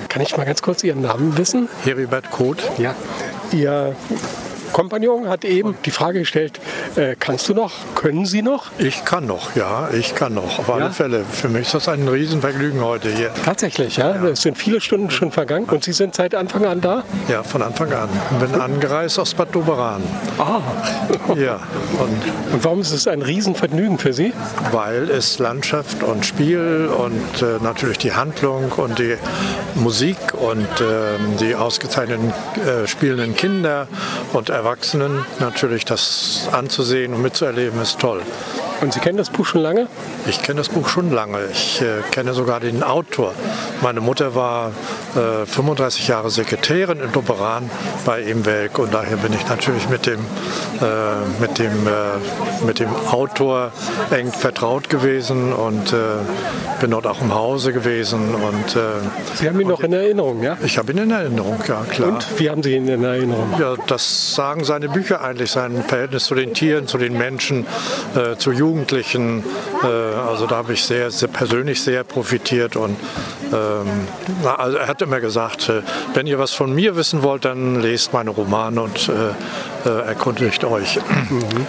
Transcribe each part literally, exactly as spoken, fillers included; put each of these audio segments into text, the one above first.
kann ich mal ganz kurz Ihren Namen wissen? Heribert Koth. Ja. Ihr Kompagnon hat eben die Frage gestellt, äh, kannst du noch, können Sie noch? Ich kann noch, ja, ich kann noch, auf Ja? alle Fälle. Für mich ist das ein Riesenvergnügen heute hier. Tatsächlich, ja? Ja. Es sind viele Stunden schon vergangen und Sie sind seit Anfang an da? Ja, von Anfang an. Bin angereist aus Bad Doberan. Ah. Ja, und Und warum ist es ein Riesenvergnügen für Sie? weil es Landschaft und Spiel und äh, natürlich die Handlung und die Musik und ähm, die ausgezeichneten äh, spielenden Kinder und Erwachsenen, natürlich das anzusehen und mitzuerleben, ist toll. Und Sie kennen das Buch schon lange? Ich kenne das Buch schon lange. Ich äh, kenne sogar den Autor. Meine Mutter war äh, fünfunddreißig Jahre Sekretärin in Doberan bei Imwelk und daher bin ich natürlich mit dem, äh, mit dem, äh, mit dem Autor eng vertraut gewesen und äh, bin dort auch im Hause gewesen. Und, äh, Sie haben ihn noch in Erinnerung, ja? ich habe ihn in Erinnerung, ja klar. Und wie haben Sie ihn in Erinnerung? Ja, das sagen seine Bücher eigentlich, sein Verhältnis zu den Tieren, zu den Menschen, äh, zu Jugendlichen. Äh, also da habe ich sehr, sehr persönlich sehr profitiert. Und ähm, na, also er hat immer gesagt, äh, wenn ihr was von mir wissen wollt, dann lest meine Romane und äh, äh, erkundigt euch. Mhm.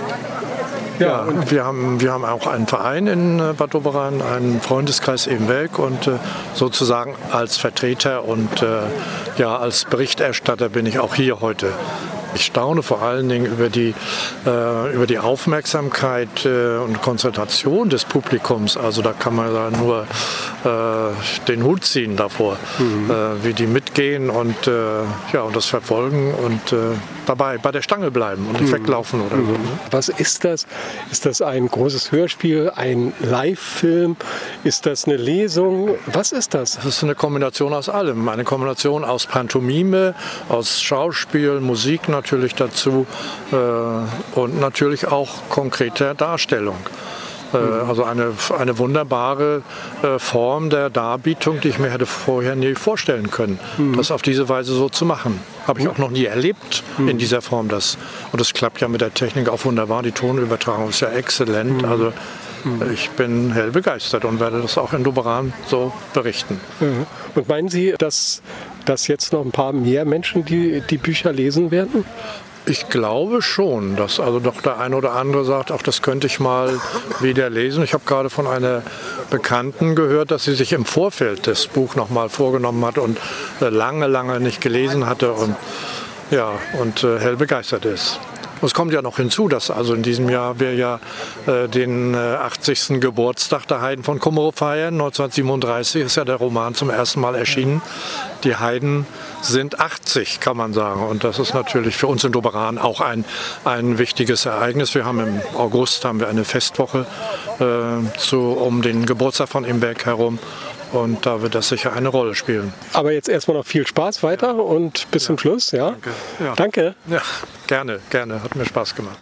Ja, und wir haben, wir haben auch einen Verein in äh, Bad Doberan, einen Freundeskreis Imwelk und äh, sozusagen als Vertreter und äh, ja, als Berichterstatter bin ich auch hier heute. Ich staune vor allen Dingen über die, äh, über die Aufmerksamkeit äh, und Konzentration des Publikums. Also da kann man da nur äh, den Hut ziehen davor, mhm. äh, wie die mitgehen und, äh, ja, und das verfolgen und äh, dabei bei der Stange bleiben und nicht mhm. weglaufen oder mhm. so. Ne? Was ist das? Ist das ein großes Hörspiel, ein Live-Film? Ist das eine Lesung? Was ist das? Das ist eine Kombination aus allem. Eine Kombination aus Pantomime, aus Schauspiel, Musik natürlich dazu äh, und natürlich auch konkreter Darstellung. Mhm. Also eine, eine wunderbare äh, Form der Darbietung, die ich mir hätte vorher nie vorstellen können, mhm. das auf diese Weise so zu machen. Habe ich auch noch nie erlebt mhm. in dieser Form. Das. Und das klappt ja mit der Technik auch wunderbar. Die Tonübertragung ist ja exzellent. Mhm. Also ich bin hell begeistert und werde das auch in Doberan so berichten. Mhm. Und meinen Sie, dass, dass jetzt noch ein paar mehr Menschen die, die Bücher lesen werden? Ich glaube schon, dass also doch der eine oder andere sagt, auch das könnte ich mal wieder lesen. Ich habe gerade von einer Bekannten gehört, dass sie sich im Vorfeld das Buch noch mal vorgenommen hat und lange, lange nicht gelesen hatte und, ja, und äh, hell begeistert ist. Es kommt ja noch hinzu, dass also in diesem Jahr wir ja äh, den äh, achtzigsten Geburtstag der Heiden von Kummerow feiern. neunzehnhundertsiebenunddreißig ist ja der Roman zum ersten Mal erschienen. Die Heiden sind achtzig, kann man sagen. Und das ist natürlich für uns in Doberan auch ein, ein wichtiges Ereignis. Wir haben im August haben wir eine Festwoche äh, zu, um den Geburtstag von Imwelk herum. Und da wird das sicher eine Rolle spielen. Aber jetzt erstmal noch viel Spaß weiter und bis ja. zum Schluss. Ja? Danke. Ja. Danke. Ja, gerne, gerne. Hat mir Spaß gemacht.